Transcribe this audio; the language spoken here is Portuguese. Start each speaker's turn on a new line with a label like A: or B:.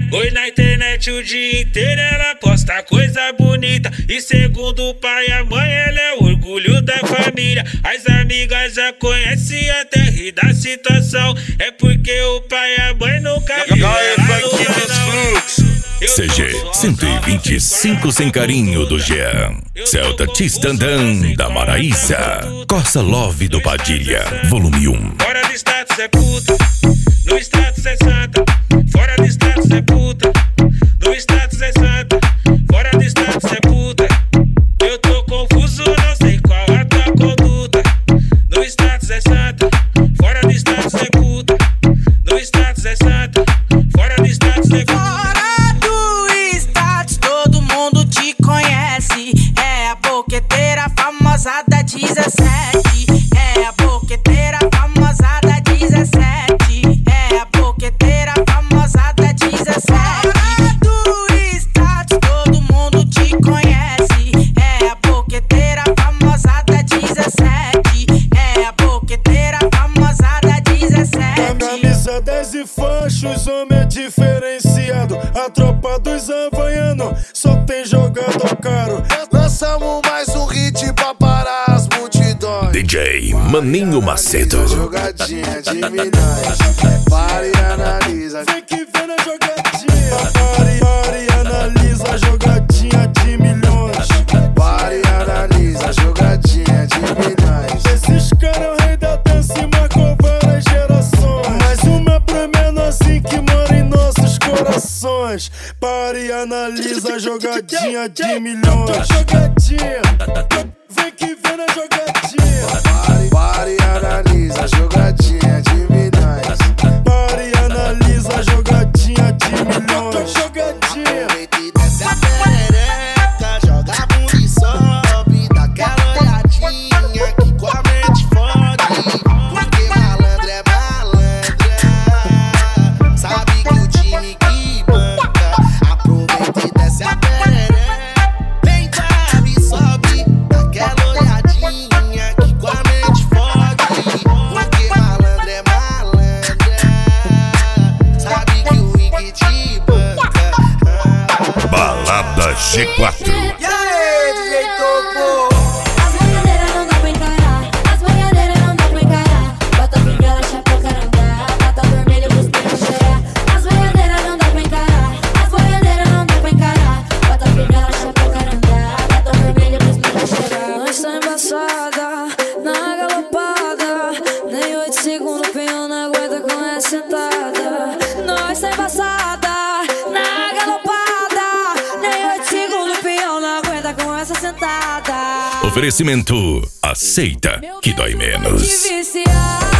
A: Oi na internet o dia inteiro, ela posta coisa bonita. E segundo o pai e a mãe, ela é o orgulho da família. As amigas já conhecem até rir da situação. É porque o pai e a mãe nunca viu ela no canal.
B: CG 125 sem carinho do Jean. Celta Tistandã da Maraísa. Corsa Love do Padilha, volume 1.
A: Fora do status é puta, no status é santa. Fora do status é puta, no status é santa. Fora do status é puta. Eu tô confuso, não sei qual a tua conduta. No status é santa. Fora do status é puta, no status é santa. Fora do status é puta.
C: Fora do status todo mundo te conhece. É a boqueteira famosa da 17. É a boqueteira famosa da 17. É a boqueteira famosa da 17. Fora do status todo mundo te conhece. É a boqueteira famosa da 17. É a boqueteira famosa da 17.
D: Camisa 10 e fachos, homem é diferenciado. A tropa dos havaianos só tem jogador caro.
E: Lançamos mais um hit pra parar as multidões.
B: DJ Maninho Macedo.
E: Jogadinha de milhões. Pare e analisa.
D: Vem que vem na jogadinha. Pare e analisa a jogadinha de milhões.
E: Pare e analisa. Jogadinha de milhões.
D: Esses caras é o rei da dança e marcou várias gerações. Mais uma pra menorzinho que mora em nossos corações. Pare e analisa a jogadinha de milhões. Jogadinha. Vem que vem na jogadinha.
E: Pare e analisa. Jogadinha de milhões.
D: Pare e analisa a jogadinha de milhões. Jogadinha.
E: Aproveita e desce a perereca. Joga a bunda e sobe. Dá aquela olhadinha que com a mente fode. Porque malandro é malandra. Sabe que o time que banca. Aproveita e desce a perereca. Vem, sabe, sobe. Dá aquela olhadinha que com a mente fode. Porque malandro é malandra. Sabe que o Wing te banca.
B: Balada G4.
C: E aí, DJ Topo?
F: As boiadeiras não dá pra encarar. As boiadeiras não dá pra encarar. Bota a bengala, chapéu, carandá. Bota vermelho pros peitos cheirar. As boiadeiras não dá pra encarar. As boiadeiras não dá pra encarar. Bota a bengala, chapéu, carandá. Bota vermelho pros peitos cheirar. Nós tá embaçada, na galopada. Nem 8 segundos o peão não aguenta com essa sentada. Nós tá embaçada, na galopada. Nem 8 segundos o peão não aguenta com essa sentada.
B: Oferecimento aceita que dói menos.
F: Te viciar.